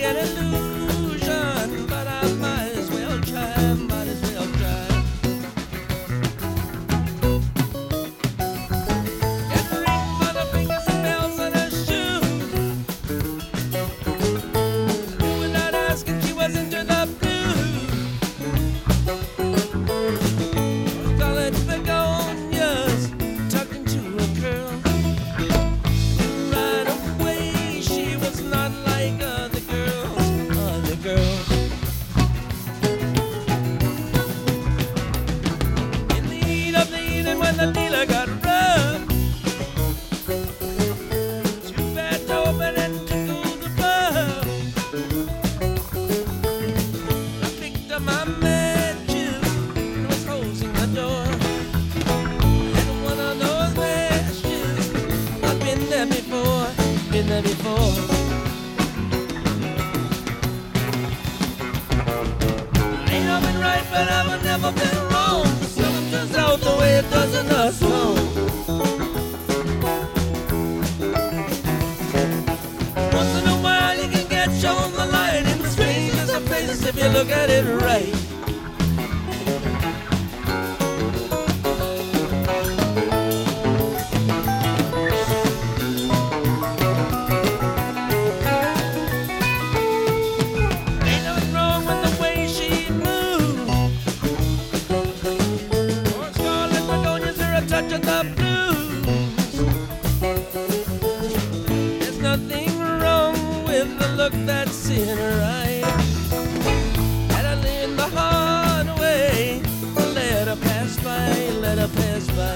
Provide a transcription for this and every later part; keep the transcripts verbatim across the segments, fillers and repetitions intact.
an illusion, but I might as well try, might as well try. Get the rings on her fingers and bells on her shoes. And without asking, she was into the blues. Scarlet begonias tucked into a curl. Right away, she was not like other girls, other girls. In the heat of the evening, when the dealer got rough, too bad to open and to cool the pub. I picked up my matches and was closing the door. And one of those matches, I've been there before, been there before. I ain't never been right, but I've never been wrong. Seldom turns out the way it does in a song. Once in a while you can get shown the light in the strangest of places if you look at it right. Ain't nothing wrong with the way she moves. Or scarlet begonias are a touch of the blues. There's nothing wrong with the look that's in her eye. Had I learned the hard way, let her pass by, let her pass by.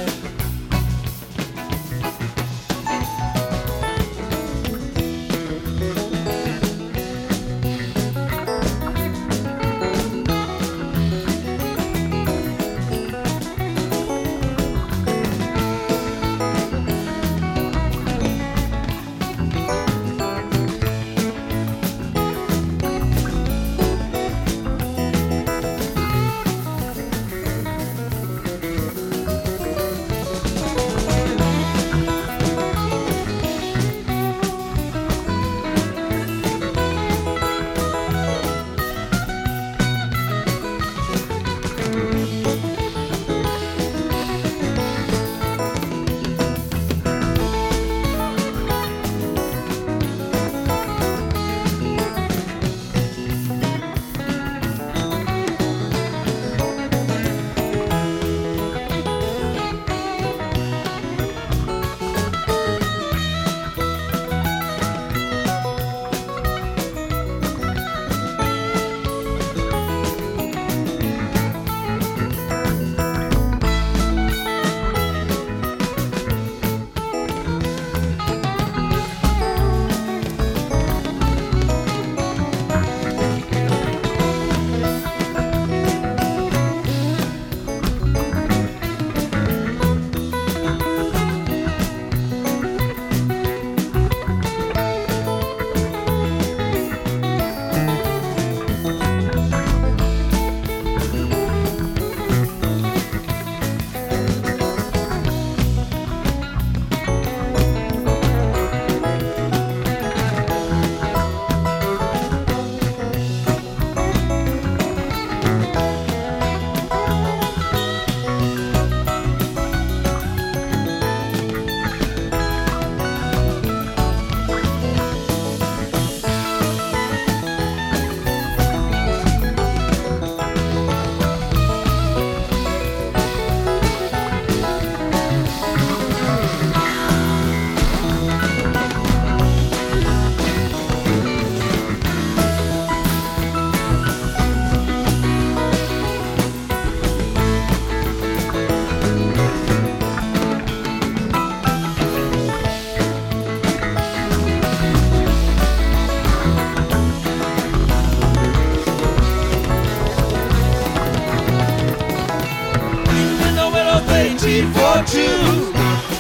For two,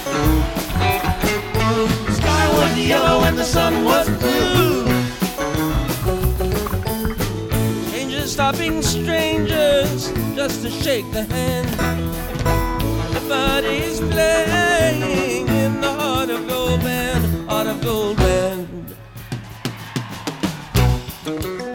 the sky was yellow and the sun was blue. Strangers stopping strangers just to shake the hand. The body's playing in the heart of gold band, heart of gold band. Thank you.